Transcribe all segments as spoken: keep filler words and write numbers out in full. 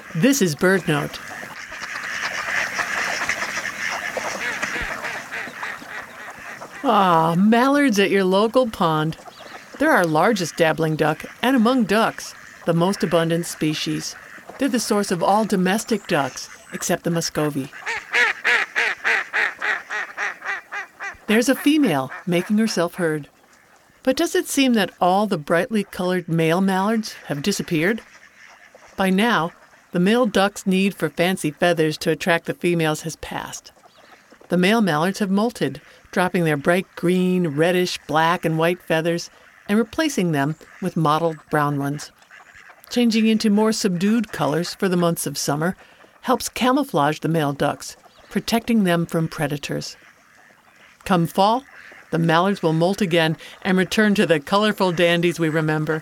This is BirdNote. Ah, mallards at your local pond. They're our largest dabbling duck, and among ducks, the most abundant species. They're the source of all domestic ducks, except the Muscovy. There's a female making herself heard. But does it seem that all the brightly colored male mallards have disappeared? By now, the male duck's need for fancy feathers to attract the females has passed. The male mallards have molted, dropping their bright green, reddish, black, and white feathers and replacing them with mottled brown ones. Changing into more subdued colors for the months of summer helps camouflage the male ducks, protecting them from predators. Come fall, the mallards will molt again and return to the colorful dandies we remember.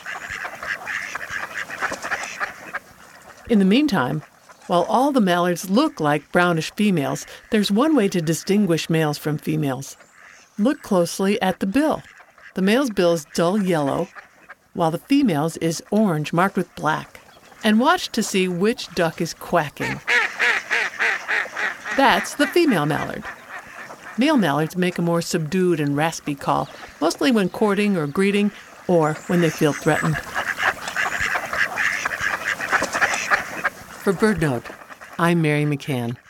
In the meantime, while all the mallards look like brownish females, there's one way to distinguish males from females. Look closely at the bill. The male's bill is dull yellow, while the female's is orange marked with black. And watch to see which duck is quacking. That's the female mallard. Male mallards make a more subdued and raspy call, mostly when courting or greeting, or when they feel threatened. For BirdNote, I'm Mary McCann.